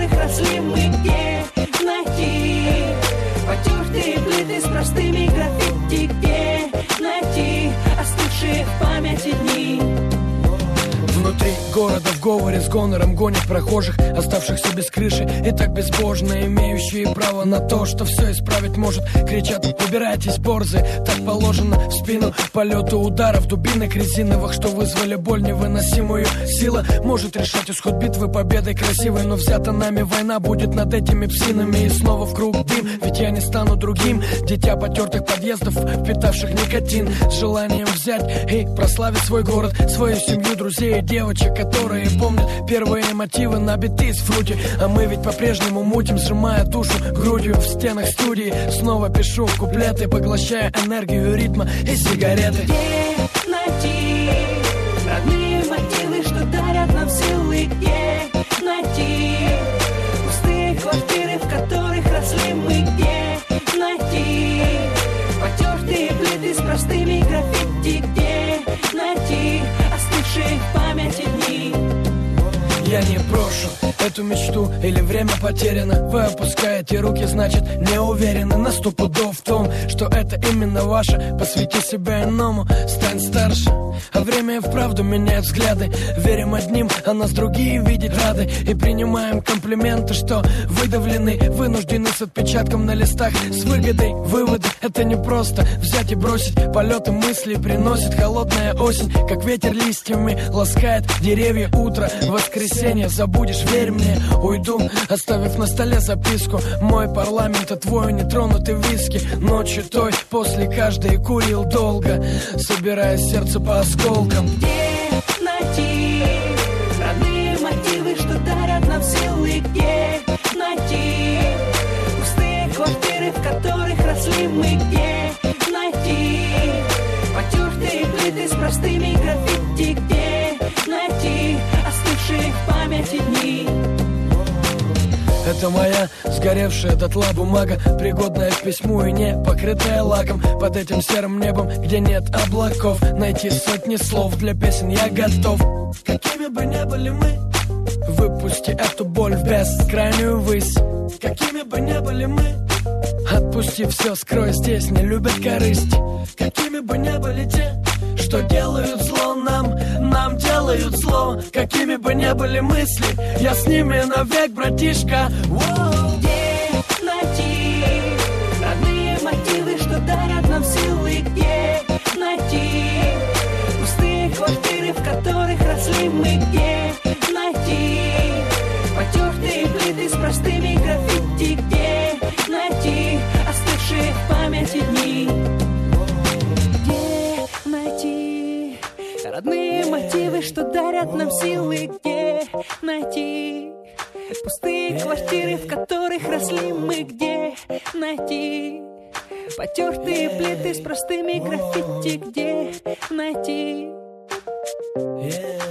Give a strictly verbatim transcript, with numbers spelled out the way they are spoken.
которых росли мы, где найти потертые плиты с простыми граффити, где найти остывшие в памяти дни. Внутри города в говоре с гонором гонят прохожих, оставшихся без крыши и так безбожно имеющие право на то, что все исправить может. Кричат: убирайтесь, борзы, так положено в спину полету ударов дубинок резиновых, что вызвали боль невыносимую. Сила может решать исход битвы победой красивой, но взята нами война будет над этими псинами. И снова в круг дым, ведь я не стану другим. Дитя потертых подъездов, впитавших никотин, с желанием взять и прославить свой город, свою семью, друзей и девочек, которые помнят первые мотивы на биты с фрути. А мы ведь по-прежнему мутим, сжимая душу грудью в стенах студии. Снова пишу куплеты, поглощая энергию ритма и сигареты. Где найти родные мотивы, что дарят нам силы? Где найти пустые квартиры, в которых росли мы? Где найти потертые плиты с простыми граффити? Где найти остывшие в памяти дни? Я не брошу эту мечту, или время потеряно. Вы опускаете руки, значит не уверены на сто пудов в том, что это именно ваше. Посвяти себя иному, стань старше. А время и вправду меняет взгляды. Верим одним, а нас другие видеть рады. И принимаем комплименты, что выдавлены, вынуждены с отпечатком на листах, с выгодой. Выводы — это не просто взять и бросить. Полеты мыслей приносит холодная осень, как ветер листьями ласкает деревья. Утро, воскресенье, забудешь, верь мне. Уйду, оставив на столе записку: мой парламент, а твой нетронутый виски. Ночью той после каждой курил долго, собирая сердце по осколкам. Где найти родные мотивы, что дарят нам силы? Где найти пустые квартиры, в которых росли мы? Где найти потертые плиты с простыми граффити? Где найти остывшие в памяти дни? Это моя сгоревшая дотла бумага, пригодная к письму и не покрытая лаком. Под этим серым небом, где нет облаков, найти сотни слов для песен я готов. Какими бы ни были мы, выпусти эту боль в бескрайнюю высь. Какими бы ни были мы, отпусти все, скрой, здесь не любят корысть. Какими бы ни были те, что делают зло нам, нам делают зло. Какими бы ни были мысли, я с ними навек, братишка. Воу. Где найти родные мотивы, что дарят нам силы? Где найти пустые квартиры, в которых росли мы? Где найти потертые плиты с простыми граффити? Где найти остывшие в памяти дни? Родные мотивы, что дарят нам силы? Где найти пустые квартиры, в которых росли мы? Где найти потертые плиты с простыми граффити? Где найти? Yeah.